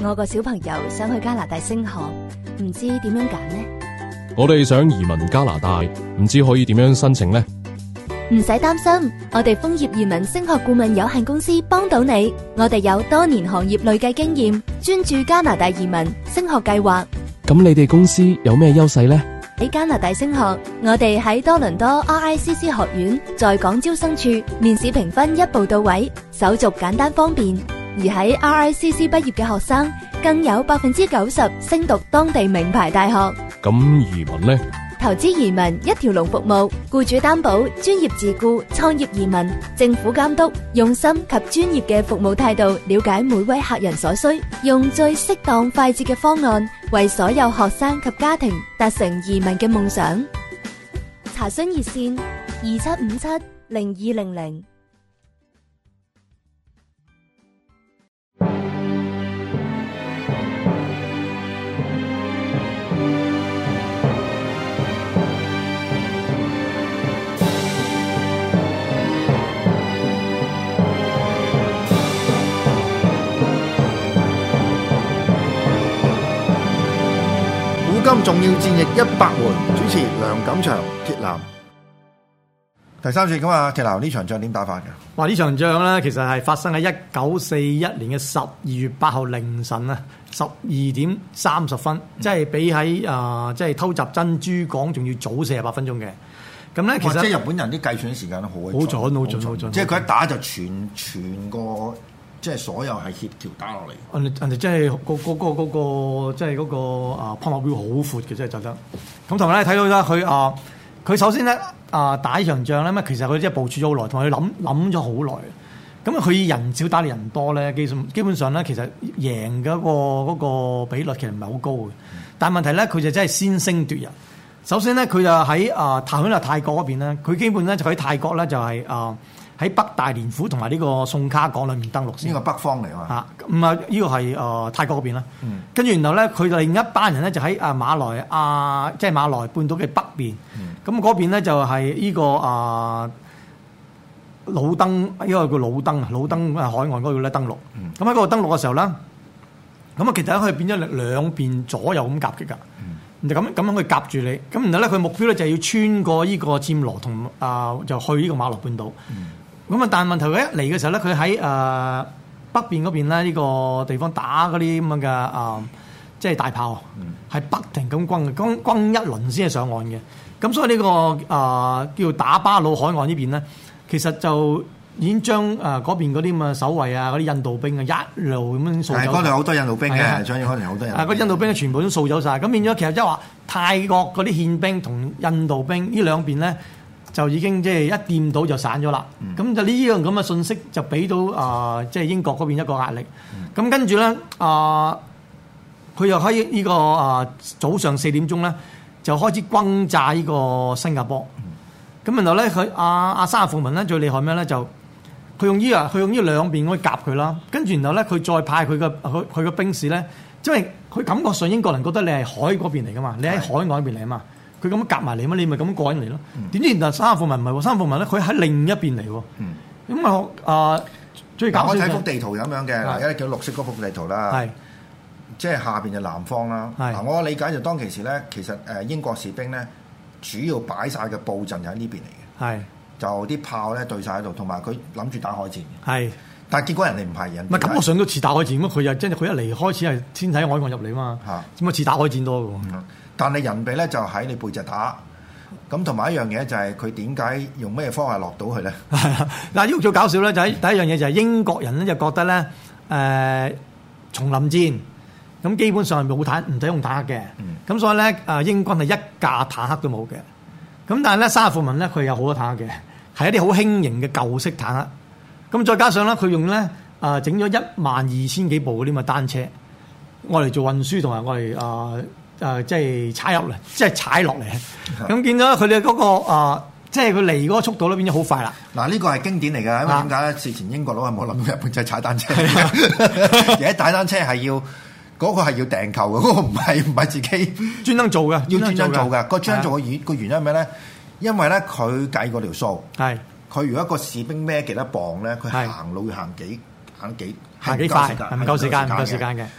我個小朋友想去加拿大升學，唔知點樣揀呢？ 我哋想移民加拿大，唔知可以點樣申請呢？ 唔使擔心，我哋楓葉移民升學顧問有限公司幫到你。我哋有多年行業累計經驗，專注加拿大移民升學計劃。 咁你哋公司有咩優勢呢？ 喺加拿大升學，我哋喺多倫多 RICC 學院在港招生處面試評分一步到位，手續簡單方便。而喺 RICC 畢業嘅學生，更有90%升讀當地名牌大學。 咁移民呢？ 投資移民一條龍服務，僱主擔保、專業自僱、創業移民、政府監督，用心及專業嘅服務態度，了解每位客人所需，用最適當快捷嘅方案，為所有學生及家庭達成移民嘅夢想。查詢熱線27570200。 古今重要戰役100回，主持梁錦祥、鐵男。第三節咁啊，鐵男呢場仗點打法嘅？ 哇！呢場仗咧，其實係發生喺1941年嘅12月8號凌晨啊，12點30分，即係比喺即係偷襲珍珠港仲要早48分鐘嘅。咁咧，其實即係日本人啲計算時間都好準， 好準。即係佢一打就全個。即係所有係協調打落嚟， 人哋即係嗰個即係嗰個拋物標好闊嘅，真係就得。咁同埋咧睇到啦，佢首先咧打呢場仗咧，其實佢即係部署咗好耐，同埋佢諗咗好耐。咁佢人少打你人多咧，基本上咧其實贏嘅嗰個比率其實唔係好高嘅。但係問題咧，佢就真係先聲奪人。首先咧，佢就喺泰國嗰邊咧，佢基本咧就喺泰國咧就係喺北大連府同埋呢個宋卡港裏面登陸先。 呢個北方嚟嘛？ 唔係呢個係泰國嗰邊啦。跟住然後咧，佢另一班人咧就喺馬來即係馬來半島嘅北邊。咁嗰邊咧就係呢個老登，呢個叫老登海岸嗰度咧登陸。咁喺嗰度登陸嘅時候咧，咁其實佢變咗兩邊左右咁夾擊㗎。就咁樣去夾住你。咁然後咧，佢目標咧就係要穿過呢個暹羅同就去呢個馬來半島。咁但係問題佢一嚟嘅時候咧，佢喺北邊嗰邊咧呢個地方打嗰啲咁樣嘅即係大炮，係不停咁轟一輪先係上岸嘅。咁所以呢個叫打巴魯海岸呢邊咧，其實就已經將嗰邊嗰啲咁嘅守衛啊，嗰啲印度兵啊一路咁樣掃走。係嗰度好多印度兵嘅，所以可能好多人。 嗰印度兵全部都掃走晒。咁變咗其實即係話泰國嗰啲憲兵同印度兵呢兩邊咧，就已經即係一掂到就散咗啦。咁就呢樣咁嘅信息就俾到即係英國嗰邊一個壓力。咁跟住咧佢又喺呢個早上4點鐘咧，就開始轟炸呢個新加坡。咁然後咧，佢阿沙富文咧最厲害咩咧？就佢用呢兩邊嗰啲夾佢啦。跟住然後咧，佢再派佢嘅兵士咧，因為佢感覺上英國人覺得你係海嗰邊嚟噶嘛，你喺海外嗰邊嚟啊嘛。佢咁樣夾埋嚟嘛，你咪咁過緊嚟咯。點知原來沙富文唔係喎，沙富文咧佢喺另一邊嚟喎。咁最搞笑我睇幅地圖咁樣嘅，嗱，一叫綠色嗰幅地圖啦。係。即係下邊就南方啦。嗱，我理解就當其時咧，其實英國士兵咧主要擺晒嘅佈陣就喺呢邊嚟嘅。係。就啲炮咧對晒喺度，同埋佢諗住打海戰。係。但係結果人哋唔係人。唔係咁，我上到似打海戰咁，佢又真係佢一嚟開始係先睇海岸入嚟嘛。嚇。點解似打海戰多嘅？但係人哋咧就喺你背脊打。咁同埋一樣嘢就係佢點解用咩方法落到去咧？嗱，呢個最搞笑咧就係第一樣嘢就係英國人咧就覺得咧叢林戰。咁基本上係冇唔使用坦克嘅，咁所以咧英軍係一架坦克都冇嘅。咁但係咧沙富文咧佢有好多坦克嘅，係一啲好輕型嘅舊式坦克。咁再加上咧佢用咧整咗12000幾部嗰啲咁嘅單車，我嚟做運輸同埋我嚟即係踩落嚟。咁見到佢哋嗰個即係佢嚟嗰個速度咧變咗好快啦。嗱，呢個係經典嚟㗎，因為點解咧？事前英國佬係冇諗到日本仔踩單車，而家踩單車係要。嗰個係要訂購嘅，嗰個唔係自己專登做嘅，要專登做嘅。個專登做嘅原因係咩咧？因為咧佢計過條數，係佢如果一個士兵孭幾多磅咧，佢行路要行幾快，唔夠時間嘅。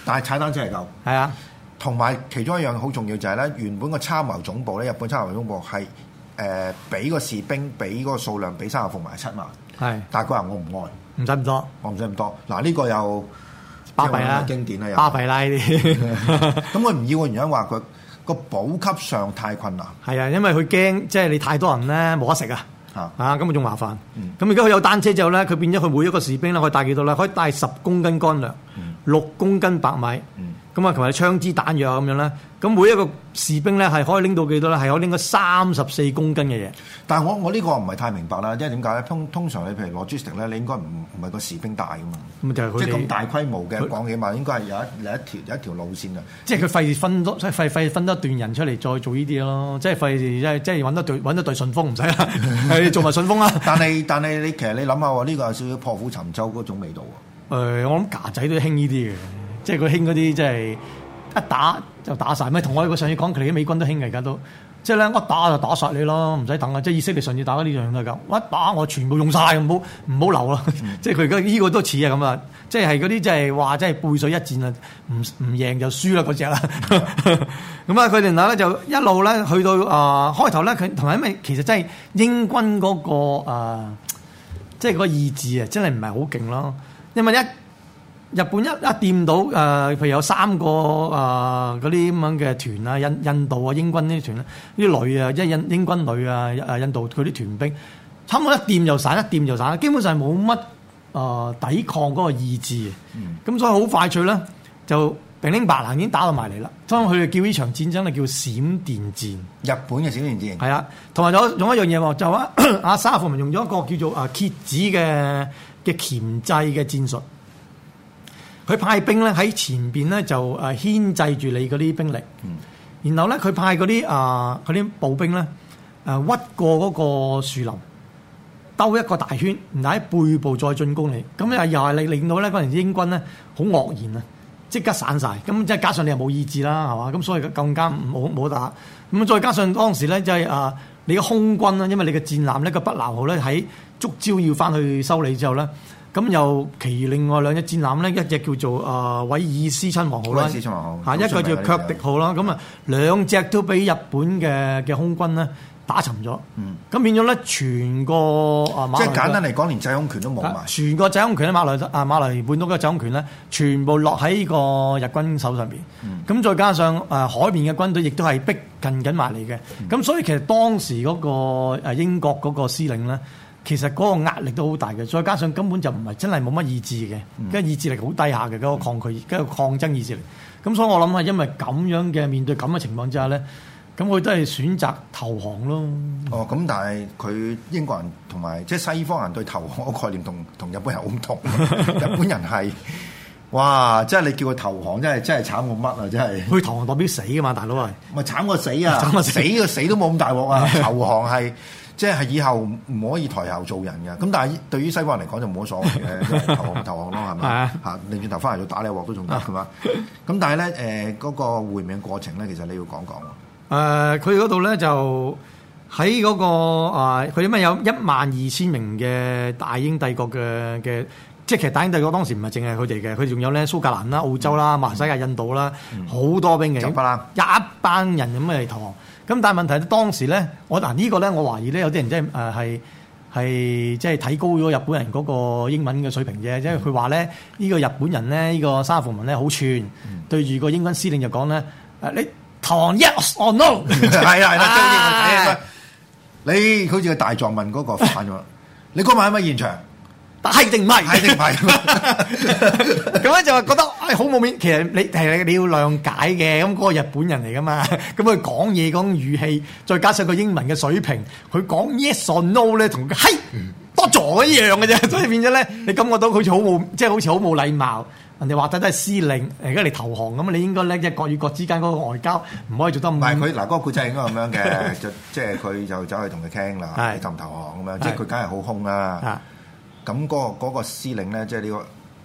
但係踩單車係夠。 係啊， 同埋其中一樣好重要就係咧，原本個參謀總部咧，日本參謀總部係俾個士兵俾嗰個數量俾三下服埋7萬。係，但係佢話我唔愛， 唔使咁多， 我唔使咁多。嗱呢個又巴閉啦， 經典啦， 巴閉啦呢啲。 咁佢唔要嘅原因話佢個補給上太困難。 係啊，因為佢驚即係你太多人咧冇得食啊。咁咪仲麻煩。咁而家佢有單車之後咧，佢變咗佢每一個士兵咧可以帶幾多咧？可以帶10公斤乾糧，6公斤白米。咁啊，同埋槍支彈藥咁樣咧。咁每一個士兵咧係可以拎到幾多咧？係可以拎到34公斤嘅嘢。 但係我呢個唔係太明白啦，因為點解咧？通常你譬如 logistic 咧，你應該唔係個士兵帶噶嘛。咁就係佢即係咁大規模嘅講起碼，應該係有一條路線嘅。即係佢費分多段人出嚟再做呢啲咯。即係費即係揾得對順風唔使啦，係做埋順風啦。 但係你其實你諗下喎，呢個有少少破釜沉舟嗰種味道喎。 我諗架仔都興呢啲嘅，即係佢興嗰啲即係一打就打晒。咪同我哋上次講，佢哋啲美軍都興嘅，而家都。即係咧，一打就打殺你咯，唔使等啊！即係以色列上次打嗰啲樣都係咁，一打我全部用晒，唔好留啦。即係佢而家呢個都似啊咁啊！即係嗰啲即係話，即係背水一戰啊，唔贏就輸啦嗰隻啦。咁啊，佢哋嗱咧就一路咧去到開頭咧，佢同埋因為其實真係英軍嗰個即係個意志啊，真係唔係好勁咯。因為日本一掂到譬如有3個嗰啲咁樣嘅團啊，印度啊，英軍呢啲團咧，啲女啊，英軍女啊，印度佢啲團兵，差唔多一掂就散，基本上冇乜抵抗嗰個意志。咁所以好快脆咧，就兵丁白蘭已經打到埋嚟啦。所以佢哋叫呢場戰爭咧叫閃電戰。 日本嘅閃電戰係啊，同埋仲有一樣嘢喎，就阿沙夫文用咗一個叫做蠍子嘅鉗制嘅戰術。佢派兵咧喺前邊咧就牽制住你嗰啲兵力，然後咧佢派嗰啲步兵咧屈過嗰個樹林，兜一個大圈，然後喺背部再進攻你，咁又係令到咧嗰陣英軍咧好愕然啊，即刻散晒，咁即係加上你又冇意志啦，係嘛？咁所以更加冇打，咁再加上當時咧就係你嘅空軍啦，因為你嘅戰艦呢個北撈號咧喺觸礁要翻去修理之後咧。咁又其另外2隻戰艦咧，一隻叫做韋爾斯親王號啦，一個叫卻迪號啦。咁啊2隻都俾日本嘅空軍咧打沉咗。咁變咗咧，全個即係簡單嚟講，連制空權都冇埋。 全個制空權喺馬來半島嘅制空權咧，全部落喺個日軍手上邊。咁再加上海面嘅軍隊亦都係逼近緊埋嚟嘅。咁所以其實當時嗰個英國嗰個司令咧。其實嗰個壓力都好大嘅，再加上根本就唔係真係冇乜意志嘅，跟住意志力好低下嘅嗰個抗拒，嗰個抗爭意志力。咁所以我諗係因為咁樣嘅面對咁嘅情況之下咧，咁佢都係選擇投降咯。 哦，咁但係佢英國人同埋即係西方人對投降嘅概念同日本人好唔同。日本人係哇，即係你叫佢投降，真係慘過乜啊！真係佢投降代表死㗎嘛，大佬係咪慘過死啊？慘過死都冇咁大鑊啊！投降係。即係以後唔可以抬頭做人嘅，咁但係對於西方人嚟講就冇乜所謂嘅，投降咯，係咪？嚇，擰轉頭翻嚟就打你一鑊都仲得，係嘛？咁但係咧嗰個會面過程咧，其實你要講講。 佢嗰度咧就喺嗰個佢因為有12000名嘅大英帝國嘅，即係其實大英帝國當時唔係淨係佢哋嘅，佢仲有咧蘇格蘭啦、澳洲啦、馬來西亞、印度啦，好多兵嘅，一班人咁嚟投降。咁但係問題當時咧，呢個咧，我懷疑咧有啲人真係係即係睇高咗日本人嗰個英文嘅水平啫，即係佢話咧呢個日本人咧呢個沙富文咧好串，對住個英軍司令就講咧你投降 yes or no 係啦，你好似個大狀問嗰個反咗，你嗰晚喺咪現場？ 係定唔係？ 係定唔係？ 咁咧就話覺得好冇面。其實你要諒解嘅。咁嗰個日本人嚟噶嘛？咁佢講嘢講語氣，再加上個英文嘅水平，佢講 yes or no 咧，同佢係多咗一樣嘅啫。所以變咗咧，你感覺到好似好冇，即係好似好冇禮貌。人哋話得都係司令，而家嚟投降咁，你應該咧即係國與國之間嗰個外交唔可以做得咁。唔係佢嗱嗰個故仔應該咁樣嘅，即係佢就走去同佢傾啦，你投唔投降咁樣？即係佢梗係好兇啦。咁嗰個司令咧，即係呢個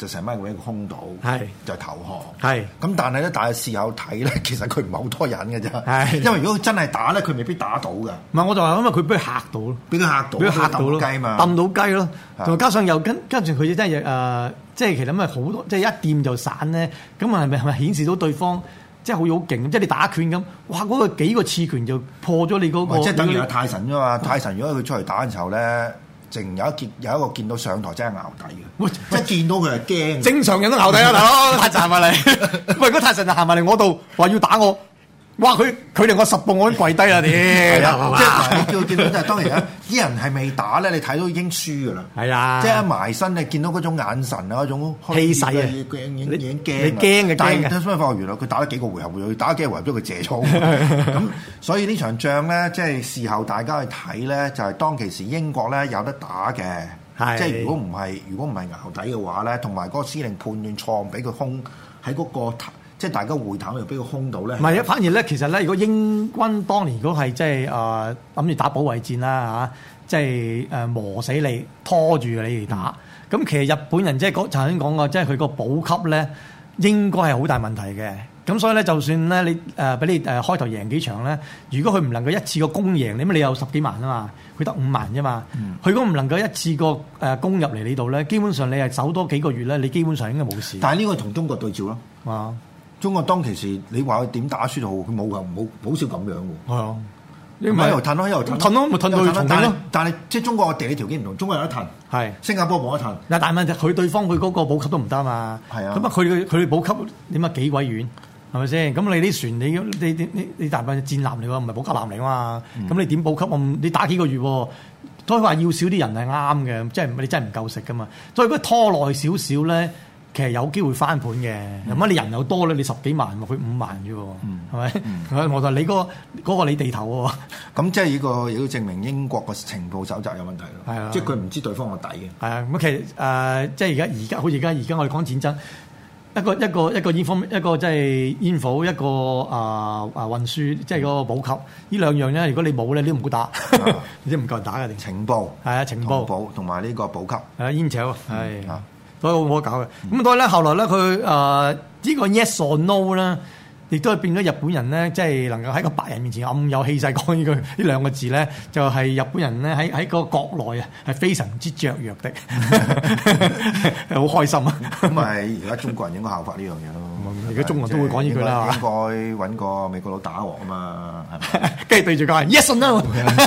就成班喺個空島，就投降。 咁但係咧，但係事後睇咧，其實佢唔係好多人嘅啫。因為如果佢真係打咧，佢未必打到㗎。 唔係，我就話因為佢俾佢嚇到咯， 俾佢嚇到咯， 雞嘛，揼到雞咯。同埋加上又跟住佢真係即係其實咁係好多，即係一掂就散咧。咁係咪顯示到對方即係好勁？即係你打拳咁，哇！嗰個幾個刺拳就破咗你嗰個。 即係等於泰神啫嘛。泰神如果佢出嚟打嘅時候咧，淨有一個見到上台真係淆底嘅，即係見到佢係驚。正常人都淆底啦，大佬。泰神行埋嚟，喂！如果泰神就行埋嚟我度，話要打我。哇！佢離我10步我都跪低啦，屌！即係你見到就係當然啦，啲人係未打咧，你睇到已經輸噶啦。係啊，即係一埋身你見到嗰種眼神啊，嗰種氣勢啊，已經驚。你驚嘅，但係睇翻發覺原來佢打咗幾個回合，佢打咗幾個回合都佢謝操。咁所以呢場仗咧，即係事後大家去睇咧，就係當其時英國咧有得打嘅。即係如果唔係淆底嘅話咧，同埋嗰個司令判斷錯誤，俾佢空喺嗰個。即係大家會談又俾佢空到咧，唔係啊！反而咧，其實咧，如果英軍當年如果係即係諗住打保衛戰啦嚇，即係磨死你，拖住你嚟打，咁其實日本人即係曾經講過，即係佢個補給咧應該係好大問題嘅。咁所以咧，就算咧你俾你開頭贏幾場咧，如果佢唔能夠一次過攻贏你，咁你有10幾萬啊嘛，佢得5萬啫嘛。佢如果唔能夠一次過攻入嚟呢度咧，基本上你係守多幾個月咧，你基本上應該冇事。但係呢個同中國對照咯，啊！中國當其時，你話佢點打輸都好，佢冇少咁樣喎。係啊，你唔係又褪咯，又褪咯，咪褪到重慶咯。但係即係中國嘅地理條件唔同，中國有得褪，係新加坡冇得褪。嗱，但係問題佢對方佢嗰個補給都唔得啊嘛。係啊，咁啊佢補給點解幾鬼遠？係咪先？咁你啲船你大部分戰艦嚟喎，唔係補給艦嚟啊嘛。咁你點補給？你打幾個月喎？所以話要少啲人係啱嘅，即係你真係唔夠食噶嘛。所以如果拖耐少少咧。其實有機會翻盤嘅，咁你人又多咧，你10幾萬，佢5萬啫喎，係咪？我話你嗰個你地頭喎，咁即係呢個亦都證明英國個情報搜集有問題咯。係啊，即係佢唔知對方個底嘅。係啊，咁其實即係而家好似而家我哋講戰爭，一個即係煙火，一個運輸，即係嗰個補給，呢兩樣咧，如果你冇咧，你都唔好打，你都唔夠人打嘅。情報係啊，情報同埋呢個補給係啊，煙草係。所以好唔好搞嘅，咁所以咧後來咧佢呢個 yes or no 咧，亦都係變咗日本人咧，即係能夠喺個白人面前暗有氣勢講呢句呢兩個字咧，就係日本人咧喺個國內啊係非常之雀躍的，好開心啊！咁咪而家中國人應該效法呢樣嘢咯。而家中國人都會講呢句啦，應該揾個美國佬打我啊嘛，係咪？跟住對住講 yes or no，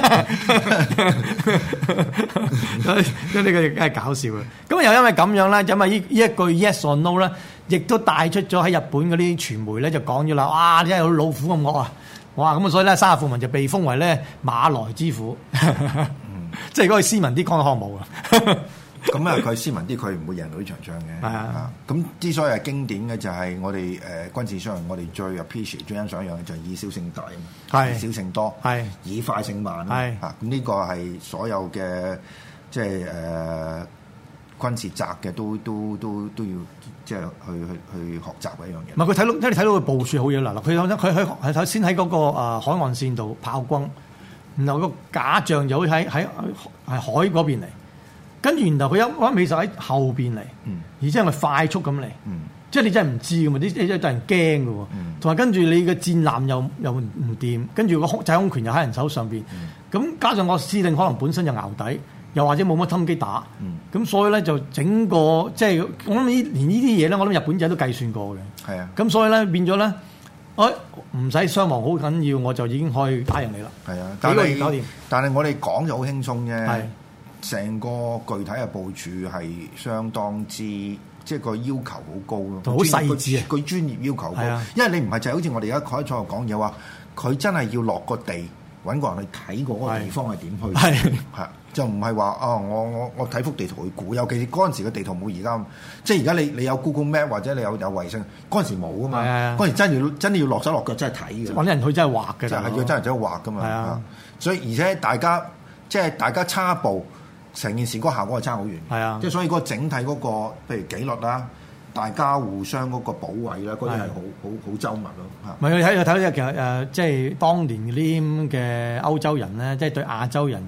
呢個梗係搞笑嘅。咁又因為咁樣咧，因為呢一句 yes or no 咧，亦都帶出咗喺日本嗰啲傳媒咧就講咗啦，哇！真係有老虎咁惡啊！哇！咁啊，所以咧沙田富民就被封為咧馬來之虎，即係如果佢斯文啲講可能冇啊。咁啊，佢斯文啲，佢唔會贏到呢場仗嘅。係啊，咁之所以係經典嘅就係我哋軍事上，我哋最 appreciate 最欣賞一樣嘅就係以少勝大，係以少勝多，係以快勝慢。係啊，咁呢個係所有嘅即係軍事宅嘅都要即係去學習嘅一樣嘢。唔係佢睇到佢部署好嘢啦。佢首先喺嗰個海岸線度炮轟，然後個假象就會喺海嗰邊嚟。跟住然後佢一尾就喺後邊嚟，而且係快速咁嚟，即係你真係唔知㗎嘛，啲真係人驚㗎喎。同埋跟住你嘅戰艦又唔掂，跟住個制空權又喺人手上邊，咁加上個司令可能本身就淆底，又或者冇乜心機打，咁所以咧就整個即係我諗連呢啲嘢咧，我諗日本仔都計算過嘅。係啊，咁所以咧變咗咧，唔使傷亡好緊要，我就已經可以打贏你啦。係啊，幾個月搞掂。但係我哋講就好輕鬆啫。成個具體嘅部署係相當之，即係個要求好高咯，好細緻啊！佢專業要求高，因為你唔係就係好似我哋而家喺度講嘢話，佢真係要落個地揾個人去睇過嗰個地方係點去，係就唔係話我睇幅地圖去估，尤其是嗰陣時嘅地圖冇而家，即係而家你有 Google Map 或者你有衛星，嗰陣時冇噶嘛，嗰陣時真係要落手落腳真係睇嘅，揾人去真係畫嘅，就係要真係走去畫噶嘛，所以而且大家差步。成件事嗰個效果係差好遠，係啊！即係所以嗰個整體嗰個，譬如紀律啦，大家互相嗰個保衞啦，嗰啲係好周密咯嚇。唔係你睇其實即係當年嗰啲嘅歐洲人咧，即係對亞洲人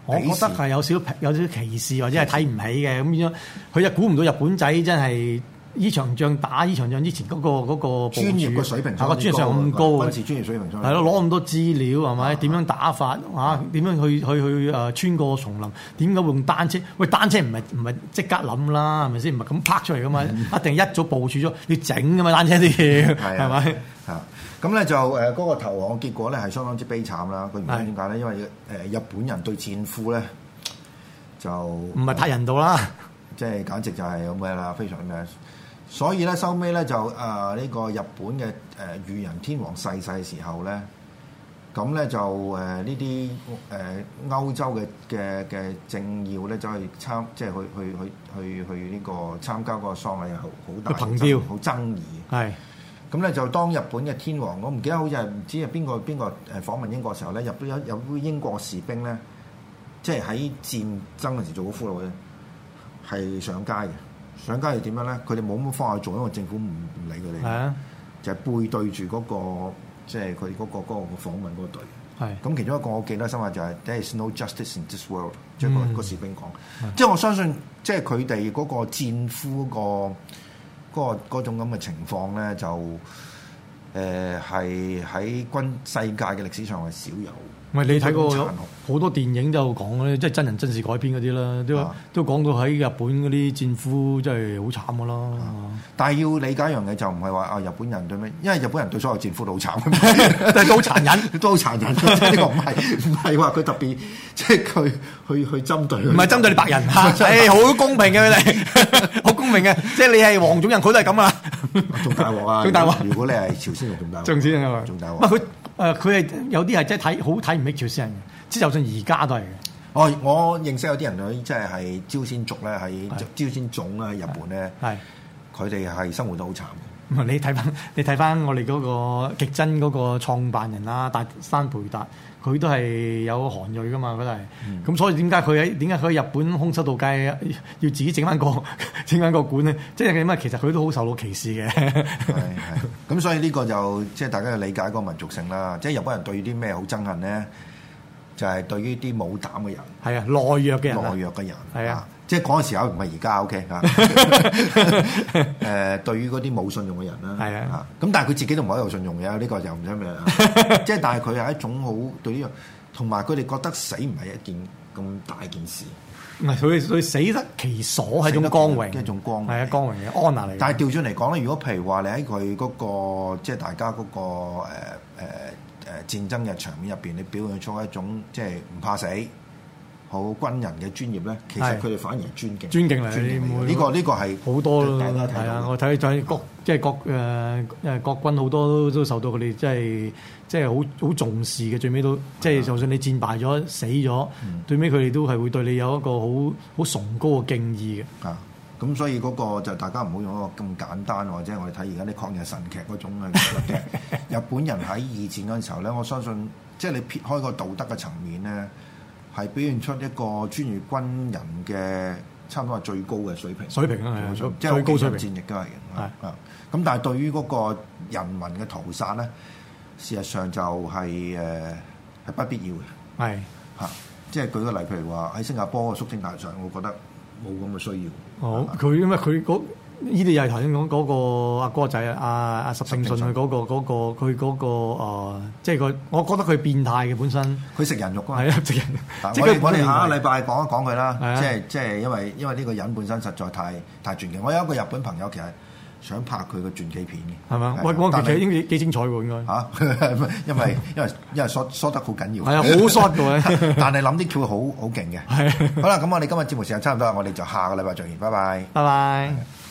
我覺得係有少歧視或者係睇唔起嘅咁樣，佢就估唔到日本仔真係呢場仗之前嗰個專業嘅水平， 個專業上咁高嘅， 軍事專業水平係咯，攞咁多資料係咪？點樣打法嚇？點樣去穿過松林？點解會用單車？喂，單車唔係即刻諗啦，係咪先？唔係咁拍出嚟噶嘛，一定一早部署咗要整噶嘛，單車啲嘢係咪？ 啊，咁咧就嗰個投降結果咧係相當之悲慘啦。個原因點解咧？因為日本人對戰俘咧就唔係太人道啦， 即係簡直就係咁嘅啦，非常嘅。所以咧收尾咧就呢個日本嘅裕仁天皇逝世嘅時候咧，咁咧就呢啲歐洲嘅政要咧走去即係去呢個參加嗰個喪禮，好大憑弔好爭議。係咁咧就當日本嘅天皇，我唔記得好似係唔知係邊個訪問英國嘅時候咧，有英國士兵咧，即係喺戰爭嗰時做咗俘虜咧，係上街嘅。上街係點樣咧？佢哋冇乜方法去做，因為政府唔理佢哋，就係背對住嗰個即係佢嗰個訪問嗰隊。係咁，其中一個我記得深刻就係 There is no justice in this world，即係個士兵講。即係我相信，即係佢哋嗰個戰俘嗰種咁嘅情況咧，就係喺世界嘅歷史上係少有。 唔係你睇過好多電影就講咧，即係真人真事改編嗰啲啦，都講到喺日本嗰啲戰俘真係好慘噶啦。 但係要理解一樣嘢就唔係話日本人對咩，因為日本人對所有戰俘都好慘， 但係都好殘忍， 都好殘忍。即係呢個唔係話佢特別，即係佢去針對， 唔係針對你白人嚇，好公平嘅佢哋，好公平嘅，即係你係黃種人，佢都係咁啊， 仲大鑊啊！ 仲大鑊！ 如果你係朝鮮人，仲大鑊， 仲大鑊。佢係有啲係真係好睇唔起朝鮮人嘅，即係就算而家都係嘅。 我認識有啲人佢即係朝鮮族咧，喺朝鮮種咧喺日本咧，佢哋係生活得好慘。 你睇翻我哋嗰個極真嗰個創辦人啦，大山培達，佢都係有韓裔噶嘛，佢都係。咁所以點解佢喺日本空手道界要自己整翻個館咧？即係點啊？其實佢都好受到歧視嘅。係。 咁所以呢個就即係大家要理解嗰個民族性啦。即係日本人對啲咩好憎恨咧？就係對於啲冇膽嘅人。係啊，懦弱嘅人。懦弱嘅人。係啊。即係嗰個時候唔係而家 OK 啊。對於嗰啲冇信用嘅人啦。係啊。咁但係佢自己都唔係有信用嘅，呢個就唔使咩。即係但係佢係一種好對呢樣，同埋佢哋覺得死唔係一件咁大件事。唔係佢死得其所係一種光榮，一種光榮係啊，光榮嘅 honor 嚟。但係調轉嚟講咧，如果譬如話你喺佢嗰個即係大家嗰個戰爭嘅場面入邊，你表現出一種即係唔怕死、好軍人嘅專業咧，其實佢哋反而係尊敬嚟。呢個係好多咯，係啊！我睇就係國軍好多都受到佢哋即係好重視嘅，最尾都即係就算你戰敗咗死咗，最尾佢哋都係會對你有一個好崇高嘅敬意嘅。啊，咁所以嗰個就大家唔好用一個咁簡單，或者我哋睇而家啲抗日神劇嗰種嘅日本人喺二戰嗰陣時候咧，我相信即係你撇開個道德嘅層面咧，係表現出一個專業軍人嘅差唔多係最高嘅水平。啊，即係最高水平戰役都係嘅。啊，咁但係對於嗰個人民嘅屠殺咧，事實上就係不必要嘅。係嚇，即係舉個例，譬如話喺新加坡嘅肅清大上，我覺得冇咁嘅需要。好，佢因為佢嗰呢啲又係頭先講嗰個阿哥仔阿十勝信佢即係我覺得佢變態嘅本身。佢食人肉啊！係啊，食人肉。我哋下個禮拜講一講佢啦。即係因為呢個人本身實在太傳奇。我有一個日本朋友其實想拍佢個傳記片嘅，係嘛？我其實應該幾精彩喎，應該嚇，因為疏得好緊要，係啊，好疏嘅，但係諗啲橋好勁嘅。係，好啦，咁我哋今日節目時間差唔多啦，我哋就下個禮拜再見，拜拜，拜拜。